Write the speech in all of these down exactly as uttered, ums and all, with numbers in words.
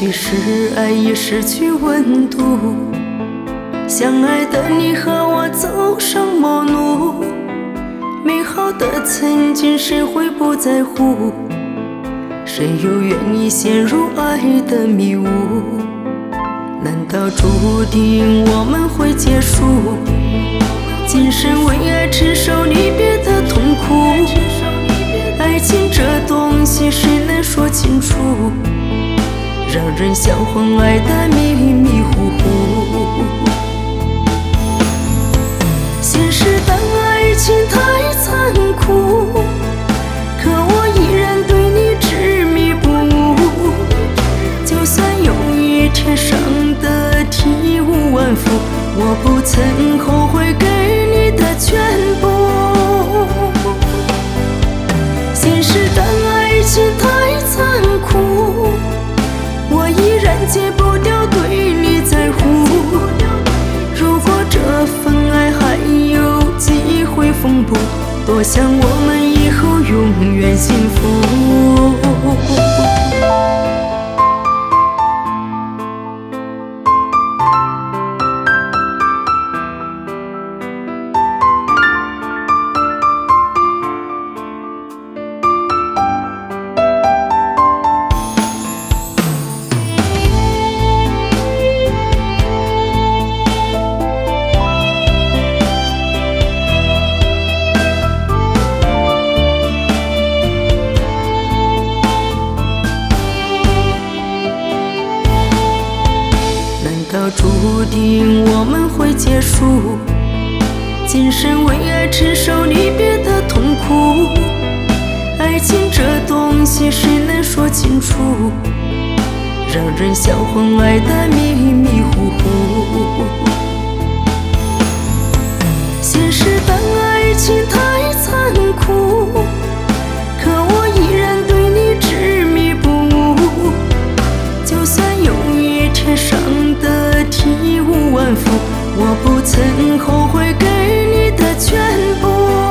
许是爱已失去温度，相爱的你和我走上陌路，美好的曾经谁会不在乎？谁又愿意陷入爱的迷雾？难道注定我们会结束？今生为爱承受离别的痛苦，爱情这东西谁能说清楚？让人相逢爱得迷迷糊糊。现实的爱情太残酷，可我依然对你执迷不悟。就算有一天伤得体无完肤，我不曾后悔给你的全部。现实的爱情太残酷，我依然戒不掉对你在乎。如果这份爱还有机会缝补，多想我们以后永远幸福。难道注定我们会结束？今生为爱承受离别的痛苦，爱情这东西谁能说清楚？让人相逢爱得迷迷糊糊。现实的爱情太残酷，可我依然对你执迷不悟。就算有一天伤得体无完肤，我不曾后悔给你的全部。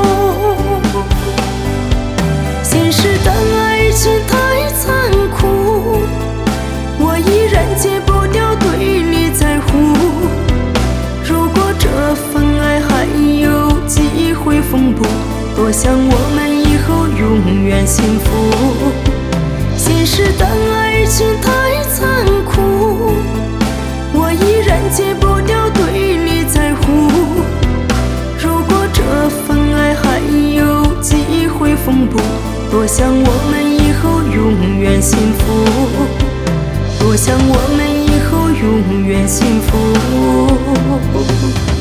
现实的爱情太残酷，我依然戒不掉对你在乎。如果这份爱还有机会缝补，多想我们以后永远幸福。现实的爱情太残酷，我依然戒不掉对你在乎。如果这份爱还有机会缝补，多想我们以后永远幸福。多想我们以后永远幸福。